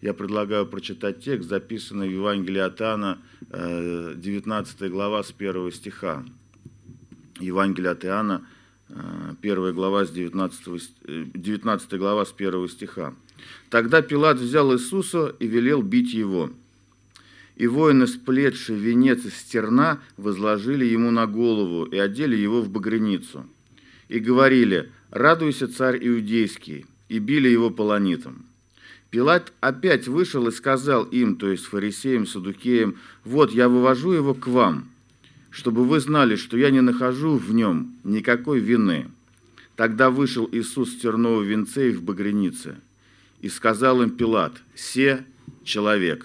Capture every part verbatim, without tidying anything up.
я предлагаю прочитать текст, записанный в Евангелии от Иоанна, девятнадцатая глава, с первого стиха. Евангелие от Иоанна, первая глава, с девятнадцатого, девятнадцатая глава, с первого стиха. «Тогда Пилат взял Иисуса и велел бить его. И воины, сплетшие венец из терна, возложили ему на голову и одели его в багряницу. И говорили: „Радуйся, царь иудейский“, и били его полонитом. Пилат опять вышел и сказал им, то есть фарисеям, саддукеям: „Вот, я вывожу его к вам, чтобы вы знали, что я не нахожу в нем никакой вины“. Тогда вышел Иисус в терновом венце и в багрянице. И сказал им Пилат: „Се человек“.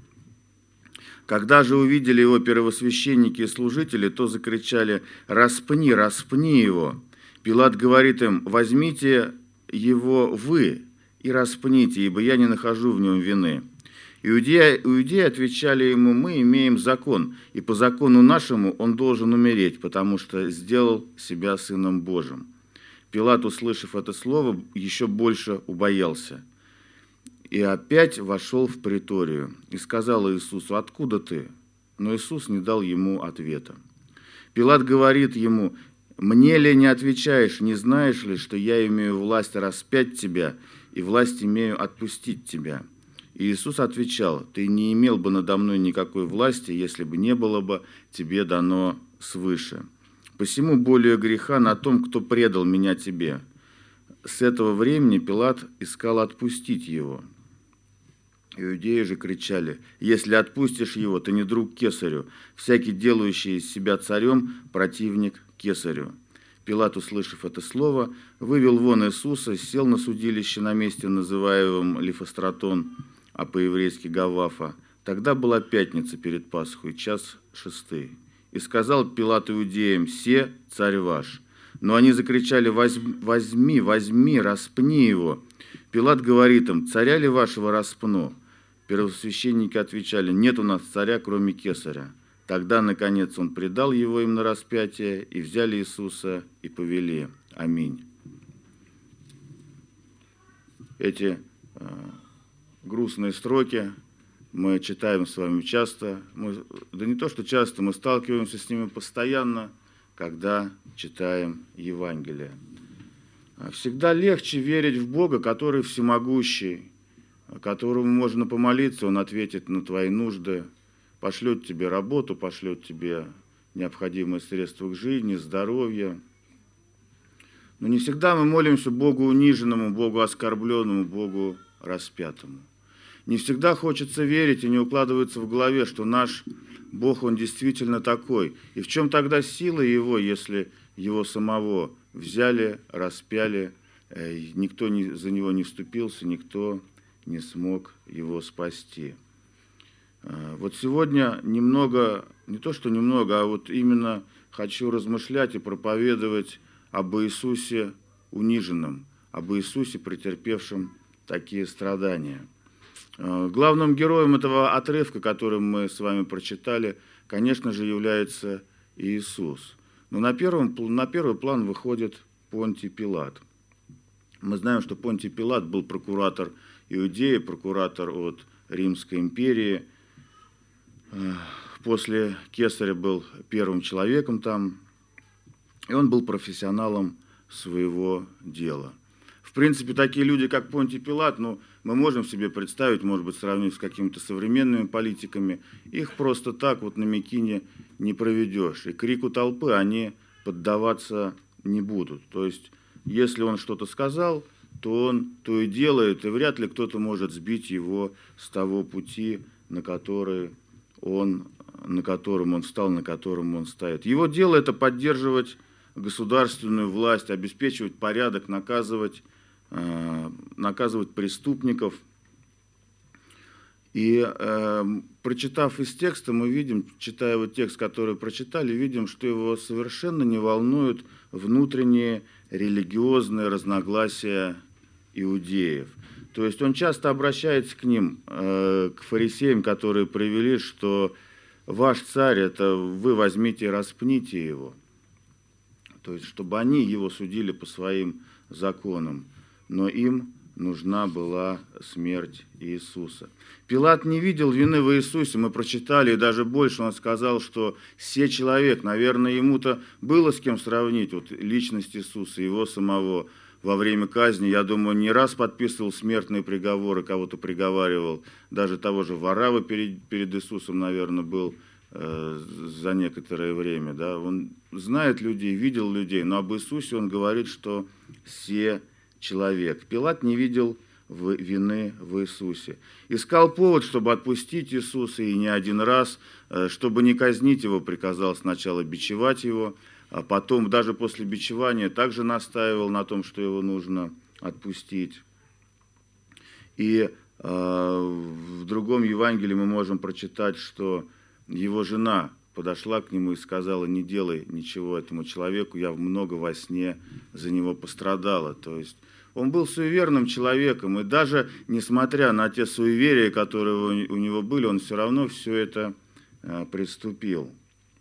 Когда же увидели его первосвященники и служители, то закричали: „Распни, распни его“. Пилат говорит им: „Возьмите его вы и распните, ибо я не нахожу в нем вины“. Иудеи, иудеи отвечали ему: „Мы имеем закон, и по закону нашему он должен умереть, потому что сделал себя Сыном Божиим“. Пилат, услышав это слово, еще больше убоялся. И опять вошел в преторию и сказал Иисусу: „Откуда ты?“ Но Иисус не дал ему ответа. Пилат говорит ему: „Мне ли не отвечаешь, не знаешь ли, что я имею власть распять тебя и власть имею отпустить тебя?“ И Иисус отвечал: „Ты не имел бы надо мной никакой власти, если бы не было бы тебе дано свыше. Посему более греха на том, кто предал меня тебе“. С этого времени Пилат искал отпустить его. Иудеи же кричали: „Если отпустишь его, ты не друг Кесарю. Всякий, делающий из себя царем, противник Кесарю“. Пилат, услышав это слово, вывел вон Иисуса, сел на судилище на месте, называемом Лифостратон, а по-еврейски Гавафа. Тогда была пятница перед Пасхой, час шестый. И сказал Пилат иудеям: „Се царь ваш“. Но они закричали: „Возьми, возьми, распни его“. Пилат говорит им: „Царя ли вашего распну?“ Первосвященники отвечали: „Нет у нас царя, кроме Кесаря“. Тогда, наконец, он предал его им на распятие, и взяли Иисуса и повели. Аминь. Эти э, грустные строки мы читаем с вами часто. Мы, да не то, что часто, мы сталкиваемся с ними постоянно, когда читаем Евангелие. Всегда легче верить в Бога, который всемогущий, которому можно помолиться, Он ответит на твои нужды, пошлет тебе работу, пошлет тебе необходимые средства к жизни, здоровье. Но не всегда мы молимся Богу униженному, Богу оскорбленному, Богу распятому. Не всегда хочется верить и не укладывается в голове, что наш Бог, Он действительно такой. И в чем тогда сила Его, если Его самого взяли, распяли, никто не, за Него не вступился, никто не смог Его спасти. Вот сегодня немного, не то что немного, а вот именно хочу размышлять и проповедовать об Иисусе униженном, об Иисусе, претерпевшем такие страдания. Главным героем этого отрывка, который мы с вами прочитали, конечно же, является Иисус. Но на, первом, на первый план выходит Понтий Пилат. Мы знаем, что Понтий Пилат был прокуратор Иудеи, прокуратор от Римской империи. После Кесаря был первым человеком там, и он был профессионалом своего дела. В принципе, такие люди, как Понтий Пилат, ну, мы можем себе представить, может быть, сравнить с какими-то современными политиками, их просто так вот на мякине не проведешь. И крику толпы они поддаваться не будут. То есть, если он что-то сказал, то он то и делает, и вряд ли кто-то может сбить его с того пути, на который он, на котором он встал, на котором он стоит. Его дело – это поддерживать государственную власть, обеспечивать порядок, наказывать, э, наказывать преступников. И э, прочитав из текста, мы видим, читая вот текст, который прочитали, видим, что его совершенно не волнуют внутренние религиозные разногласия иудеев. То есть он часто обращается к ним, э, к фарисеям, которые привели, что ваш царь, это вы возьмите и распните его. То есть, чтобы они его судили по своим законам. Но им нужна была смерть Иисуса. Пилат не видел вины в Иисусе, мы прочитали, и даже больше он сказал, что «се человек», наверное, ему-то было с кем сравнить, вот личность Иисуса, его самого во время казни, я думаю, не раз подписывал смертные приговоры, кого-то приговаривал, даже того же Варавва перед, перед Иисусом, наверное, был э, за некоторое время, да, он знает людей, видел людей, но об Иисусе он говорит, что «се человек». Пилат не видел в вины в Иисусе. Искал повод, чтобы отпустить Иисуса, и не один раз, чтобы не казнить его, приказал сначала бичевать его, а потом даже после бичевания также настаивал на том, что его нужно отпустить. И э, в другом Евангелии мы можем прочитать, что его жена подошла к нему и сказала: «Не делай ничего этому человеку, я много во сне за него пострадала». То есть он был суеверным человеком, и даже несмотря на те суеверия, которые у него были, он все равно все это приступил.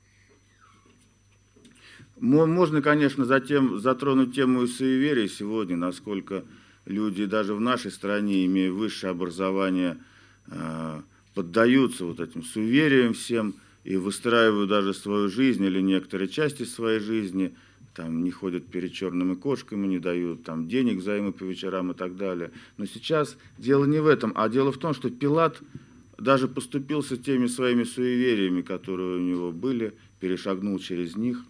Можно, конечно, затем затронуть тему суеверий сегодня, насколько люди даже в нашей стране, имея высшее образование, поддаются вот этим суевериям всем и выстраивают даже свою жизнь или некоторые части своей жизни, там не ходят перед черными кошками, не дают там денег взаймы по вечерам и так далее. Но сейчас дело не в этом, а дело в том, что Пилат даже поступился теми своими суевериями, которые у него были, перешагнул через них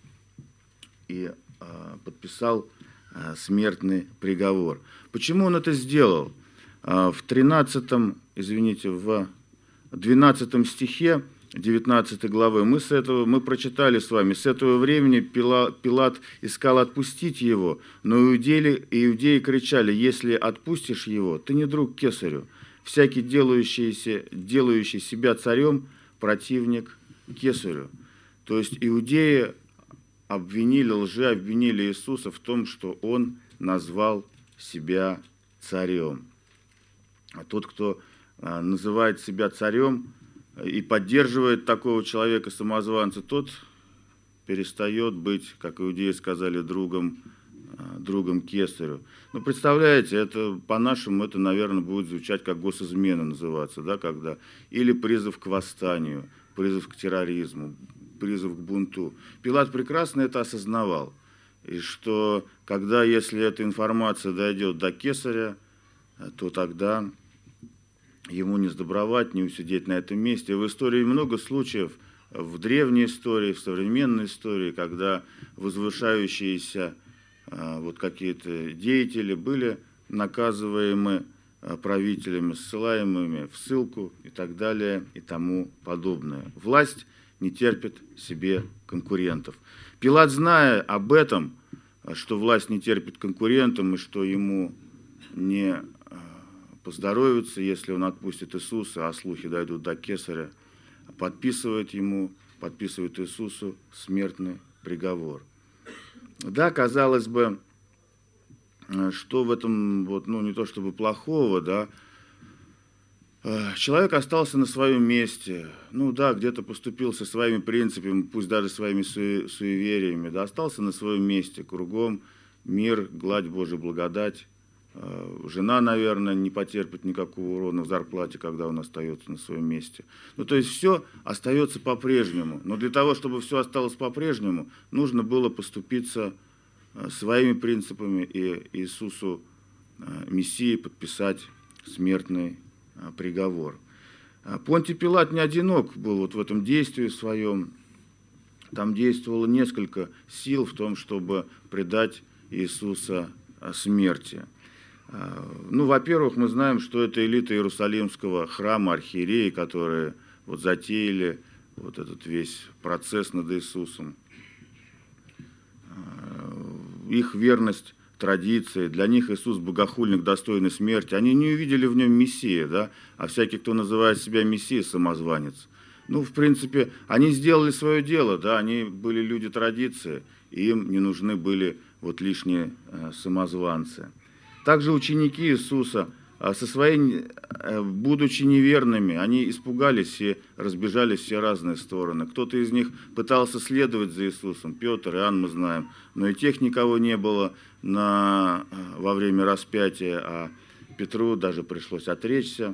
и э, подписал э, смертный приговор. Почему он это сделал? Э, в тринадцатом, извините, в двенадцатом стихе девятнадцатой главы мы с этого мы прочитали с вами: с этого времени Пилат, Пилат искал отпустить его, но иудеи, иудеи кричали: если отпустишь его, ты не друг кесарю. Всякий делающийся, делающий себя царем, противник кесарю. То есть иудеи обвинили, лжи обвинили Иисуса в том, что он назвал себя царем. А тот, кто называет себя царем и поддерживает такого человека-самозванца, тот перестает быть, как иудеи сказали, другом, другом кесарю. Ну, представляете, это по-нашему, это, наверное, будет звучать как госизмена называться, да, когда, или призыв к восстанию, призыв к терроризму, призыв к бунту. Пилат прекрасно это осознавал, и что, когда, если эта информация дойдет до кесаря, то тогда ему не сдобровать, не усидеть на этом месте. В истории много случаев, в древней истории, в современной истории, когда возвышающиеся вот какие-то деятели были наказываемы правителями, ссылаемыми в ссылку и так далее и тому подобное. Власть не терпит себе конкурентов. Пилат, зная об этом, что власть не терпит конкурентам и что ему не поздоровится, если он отпустит Иисуса, а слухи дойдут до кесаря, подписывает ему, подписывает Иисусу смертный приговор. Да, казалось бы, что в этом, вот, ну, не то чтобы плохого, да, человек остался на своем месте, ну да, где-то поступил со своими принципами, пусть даже своими су суевериями, да, остался на своем месте, кругом мир, гладь Божия, благодать. Жена, наверное, не потерпит никакого урона в зарплате, когда он остается на своем месте. Ну, то есть все остается по-прежнему. Но для того, чтобы все осталось по-прежнему, нужно было поступиться своими принципами и Иисусу, Мессии, подписать смертный приговор. Понтий Пилат не одинок был вот в этом действии своем. Там действовало несколько сил в том, чтобы предать Иисуса смерти. Ну, во-первых, мы знаем, что это элита Иерусалимского храма, архиереи, которые вот затеяли вот этот весь процесс над Иисусом. Их верность традиции, для них Иисус богохульник, достойный смерти. Они не увидели в нем Мессия, да? А всякий, кто называет себя Мессией, самозванец. Ну, в принципе, они сделали свое дело, да? Они были люди традиции, и им не нужны были вот лишние э, самозванцы. Также ученики Иисуса, со своей, будучи неверными, они испугались и разбежались все разные стороны. Кто-то из них пытался следовать за Иисусом, Петр, Иоанн, мы знаем, но и тех никого не было на, во время распятия, а Петру даже пришлось отречься,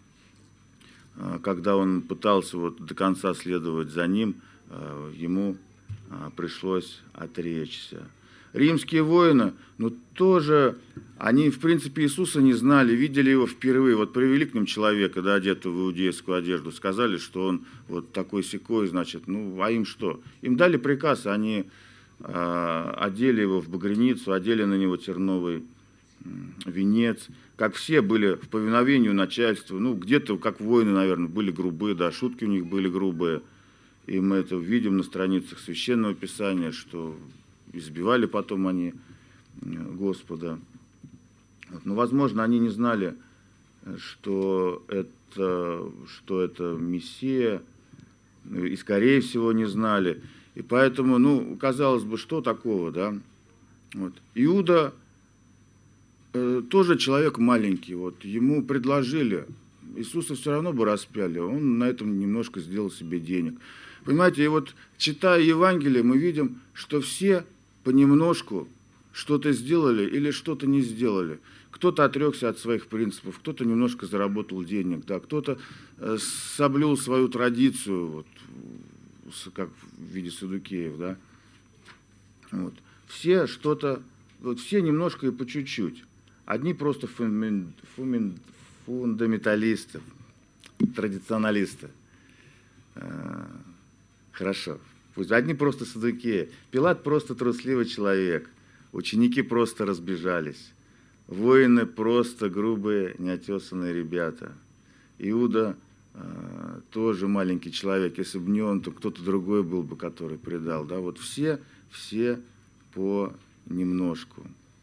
когда он пытался вот до конца следовать за ним, ему пришлось отречься. Римские воины, ну тоже, они в принципе Иисуса не знали, видели его впервые. Вот привели к ним человека, да, одетого в иудейскую одежду, сказали, что он вот такой-сякой, значит, ну а им что? Им дали приказ, они э, одели его в багряницу, одели на него терновый венец, как все были в повиновении начальству, ну где-то, как воины, наверное, были грубые, да, шутки у них были грубые, и мы это видим на страницах Священного Писания, что избивали потом они Господа. Но, возможно, они не знали, что это, что это Мессия, и, скорее всего, не знали. И поэтому, ну, казалось бы, что такого, да? Вот. Иуда э, тоже человек маленький, вот, ему предложили, Иисуса все равно бы распяли, он на этом немножко сделал себе денег. Понимаете, и вот, читая Евангелие, мы видим, что все понемножку что-то сделали или что-то не сделали. Кто-то отрекся от своих принципов, кто-то немножко заработал денег, да, кто-то э, соблюл свою традицию, вот, как в виде саддукеев, да. Вот. Все что-то, вот, все немножко и по чуть-чуть. Одни просто фумен, фумен, фундаменталисты, традиционалисты. Э, хорошо. Пусть одни просто саддукеи. Пилат просто трусливый человек. Ученики просто разбежались. Воины просто грубые, неотесанные ребята. Иуда э, тоже маленький человек. Если бы не он, то кто-то другой был бы, который предал. Да? Вот все, все по немножку.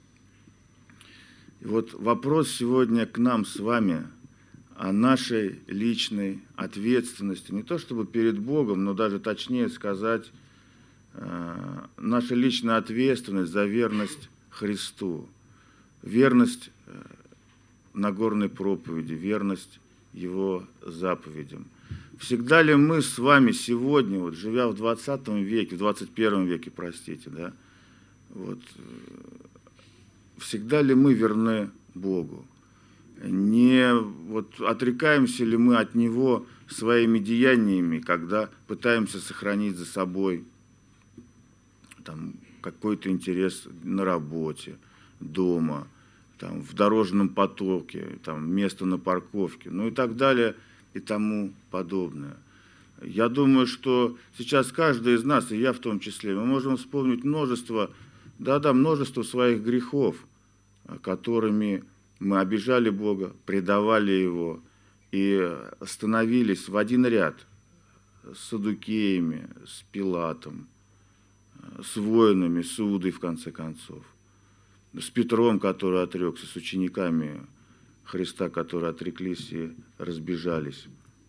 И вот вопрос сегодня к нам с вами о нашей личной ответственности, не то чтобы перед Богом, но даже точнее сказать, э, наша личная ответственность за верность Христу, верность э, Нагорной проповеди, верность Его заповедям. Всегда ли мы с вами сегодня, вот, живя в двадцатом веке, в двадцать первом веке, простите, да, вот, всегда ли мы верны Богу? Не вот, отрекаемся ли мы от Него своими деяниями, когда пытаемся сохранить за собой там, какой-то интерес на работе, дома, там, в дорожном потоке, там, место на парковке, ну и так далее и тому подобное. Я думаю, что сейчас каждый из нас, и я в том числе, мы можем вспомнить множество, да-да, множество своих грехов, которыми мы обижали Бога, предавали Его и становились в один ряд с саддукеями, с Пилатом, с воинами, с Иудой, в конце концов, с Петром, который отрекся, с учениками Христа, которые отреклись и разбежались.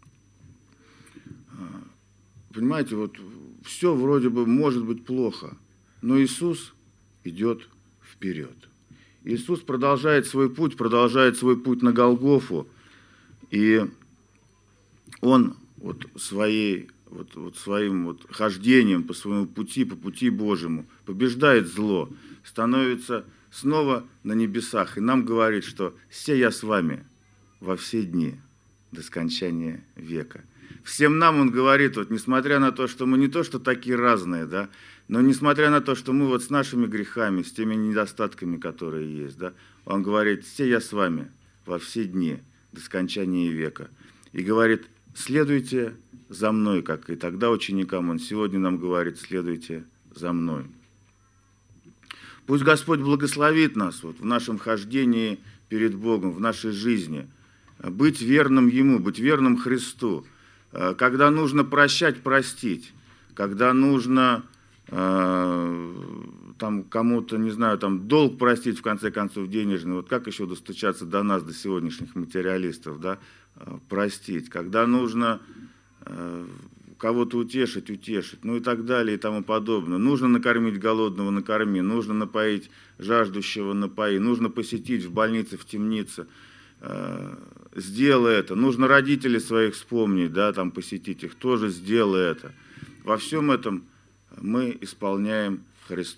Понимаете, вот все вроде бы может быть плохо, но Иисус идет вперед. Иисус продолжает свой путь, продолжает свой путь на Голгофу, и Он вот своей, вот, вот своим вот хождением по своему пути, по пути Божьему, побеждает зло, становится снова на небесах, и нам говорит, что «се я с вами во все дни до скончания века». Всем нам Он говорит, вот, несмотря на то, что мы не то, что такие разные, да, но несмотря на то, что мы вот с нашими грехами, с теми недостатками, которые есть, да, Он говорит, «се я с вами во все дни до скончания века». И говорит, следуйте за мной, как и тогда ученикам Он сегодня нам говорит, следуйте за мной. Пусть Господь благословит нас вот, в нашем хождении перед Богом, в нашей жизни, быть верным Ему, быть верным Христу. Когда нужно прощать, простить. Когда нужно э, там кому-то, не знаю, там долг простить, в конце концов, денежный. Вот как еще достучаться до нас, до сегодняшних материалистов, да? Простить. Когда нужно э, кого-то утешить, утешить, ну и так далее и тому подобное. Нужно накормить голодного, накорми. Нужно напоить жаждущего, напои. Нужно посетить в больнице, в темнице. Сделай это. Нужно родителей своих вспомнить, да, там посетить их, тоже сделай это. Во всем этом мы исполняем Христов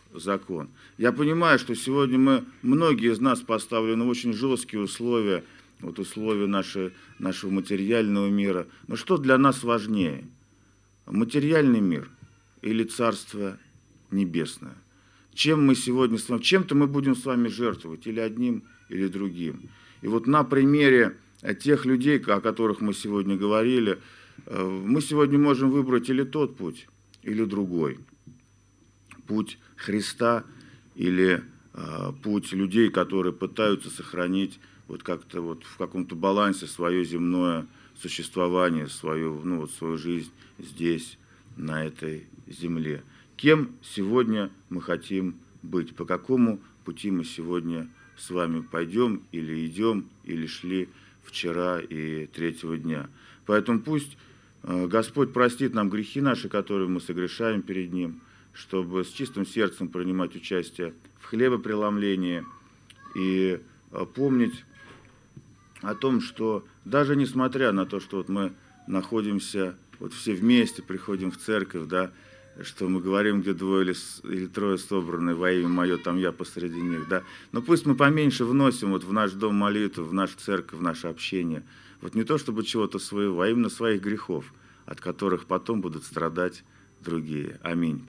закон. Я понимаю, что сегодня мы, многие из нас поставлены в очень жесткие условия, вот условия наши, нашего материального мира. Но что для нас важнее? Материальный мир или Царство Небесное? Чем мы сегодня с вами, чем-то мы будем с вами жертвовать, или одним, или другим. И вот на примере тех людей, о которых мы сегодня говорили, мы сегодня можем выбрать или тот путь, или другой. Путь Христа или э, путь людей, которые пытаются сохранить вот как-то вот в каком-то балансе свое земное существование, свою, ну, вот свою жизнь здесь, на этой земле. Кем сегодня мы хотим быть? По какому пути мы сегодня с вами пойдем или идем, или шли вчера и третьего дня? Поэтому пусть э, Господь простит нам грехи наши, которые мы согрешаем перед Ним, чтобы с чистым сердцем принимать участие в хлебопреломлении и помнить о том, что даже несмотря на то, что вот мы находимся вот все вместе, приходим в церковь, да, что мы говорим, где двое или, или трое собраны во имя Мое, там я посреди них, да, но пусть мы поменьше вносим вот в наш дом молитву, в нашу церковь, в наше общение, вот не то чтобы чего-то своего, а именно своих грехов, от которых потом будут страдать другие. Аминь.